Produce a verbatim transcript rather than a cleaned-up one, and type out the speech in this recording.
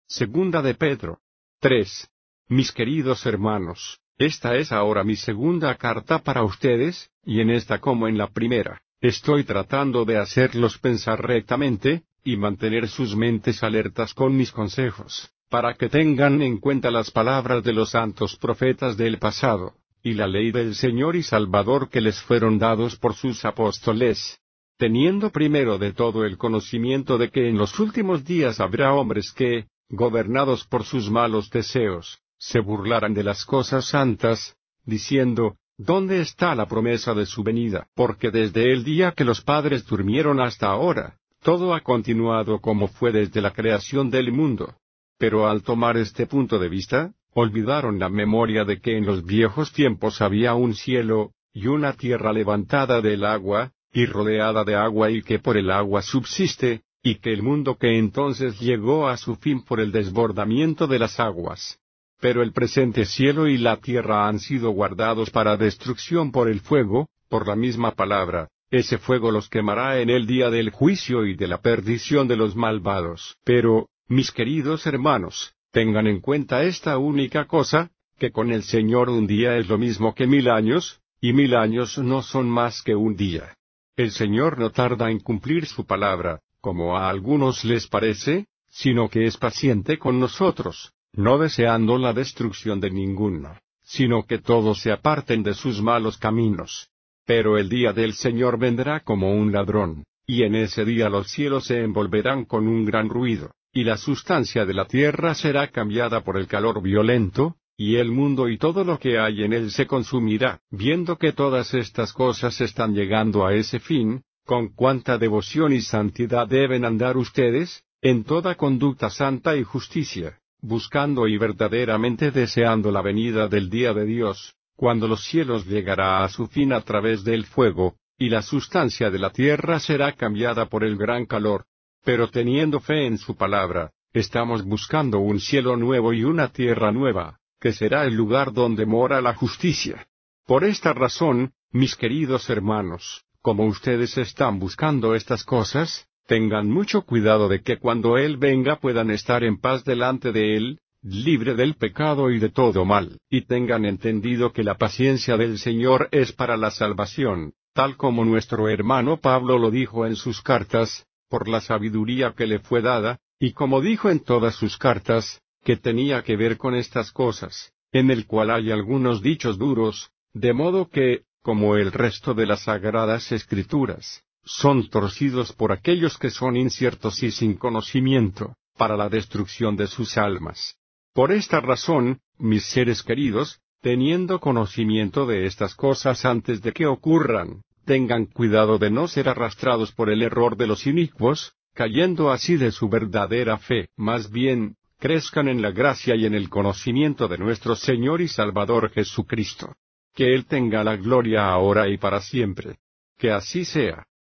Segunda de Pedro. tres. Mis queridos hermanos, esta es ahora mi segunda carta para ustedes, y en esta como en la primera, estoy tratando de hacerlos pensar rectamente, y mantener sus mentes alertas con mis consejos, para que tengan en cuenta las palabras de los santos profetas del pasado, y la ley del Señor y Salvador que les fueron dados por sus apóstoles. Teniendo primero de todo el conocimiento de que en los últimos días habrá hombres que, gobernados por sus malos deseos, se burlarán de las cosas santas, diciendo, ¿dónde está la promesa de su venida? Porque desde el día que los padres durmieron hasta ahora, todo ha continuado como fue desde la creación del mundo. Pero al tomar este punto de vista, olvidaron la memoria de que en los viejos tiempos había un cielo, y una tierra levantada del agua, y rodeada de agua y que por el agua subsiste, y que el mundo que entonces llegó a su fin por el desbordamiento de las aguas. Pero el presente cielo y la tierra han sido guardados para destrucción por el fuego, por la misma palabra, ese fuego los quemará en el día del juicio y de la perdición de los malvados. Pero, mis queridos hermanos, tengan en cuenta esta única cosa, que con el Señor un día es lo mismo que mil años, y mil años no son más que un día. El Señor no tarda en cumplir su palabra, como a algunos les parece, sino que es paciente con nosotros, no deseando la destrucción de ninguno, sino que todos se aparten de sus malos caminos. Pero el día del Señor vendrá como un ladrón, y en ese día los cielos se envolverán con un gran ruido, y la sustancia de la tierra será cambiada por el calor violento, y el mundo y todo lo que hay en él se consumirá. Viendo que todas estas cosas están llegando a ese fin, con cuánta devoción y santidad deben andar ustedes, en toda conducta santa y justicia, buscando y verdaderamente deseando la venida del día de Dios, cuando los cielos llegará a su fin a través del fuego, y la sustancia de la tierra será cambiada por el gran calor. Pero teniendo fe en su palabra, estamos buscando un cielo nuevo y una tierra nueva, que será el lugar donde mora la justicia. Por esta razón, mis queridos hermanos, como ustedes están buscando estas cosas, tengan mucho cuidado de que cuando Él venga puedan estar en paz delante de Él, libre del pecado y de todo mal, y tengan entendido que la paciencia del Señor es para la salvación, tal como nuestro hermano Pablo lo dijo en sus cartas, por la sabiduría que le fue dada, y como dijo en todas sus cartas, que tenía que ver con estas cosas, en el cual hay algunos dichos duros, de modo que, como el resto de las sagradas escrituras, son torcidos por aquellos que son inciertos y sin conocimiento, para la destrucción de sus almas. Por esta razón, mis seres queridos, teniendo conocimiento de estas cosas antes de que ocurran, tengan cuidado de no ser arrastrados por el error de los inicuos, cayendo así de su verdadera fe. Más bien, crezcan en la gracia y en el conocimiento de nuestro Señor y Salvador Jesucristo. Que Él tenga la gloria ahora y para siempre. Que así sea.